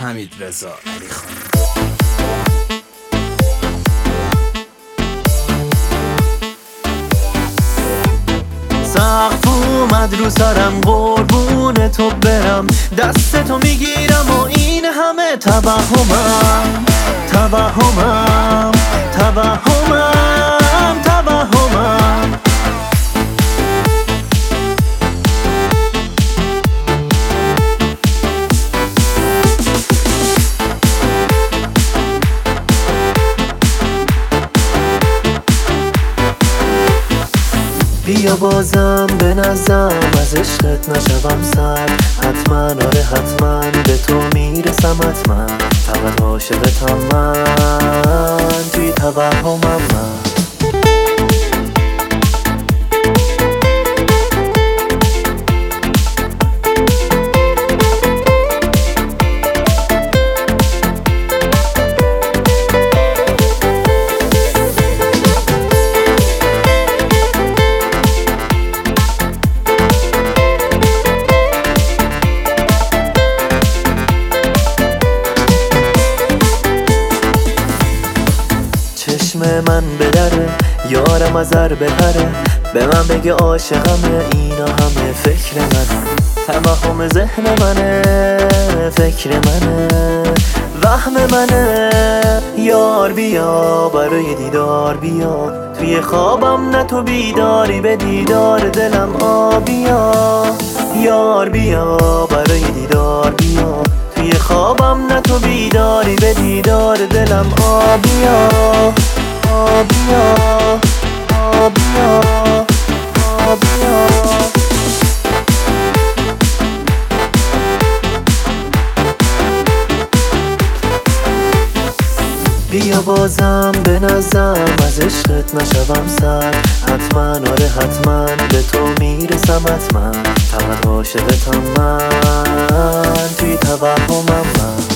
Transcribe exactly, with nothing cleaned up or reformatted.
حمیدرضا علیخانی. سقف اومد رو سرم، قربون تو برم، دست تو میگیرم و این همه توهمم توهمم توهمم توهمم. بیا بازم به نظم، از عشقت نشوم سر، حتما آره حتما به تو میرسم حتما، فقط عاشقتم من، توی توهمم من. چشم من بدره، یارم از ار بپره، به من بگه عاشقمه، اینا همه فکر منه، توهم ذهن منه، فکر منه، وهم منه. یار بیا برای دیدار بیا، توی خوابم نه تو بیداری، به دیدار دلم آبیا. یار بیا برای دیدار بیا، توی خوابم نه تو بیداری، به دیدار دلم آبیا آبیا آبیا آبیا. بیا بازم به نظم، از عشقت نشوم سر، حتما آره حتما به تو میرسم حتما، فقط عاشقتم من، توی توهمم من.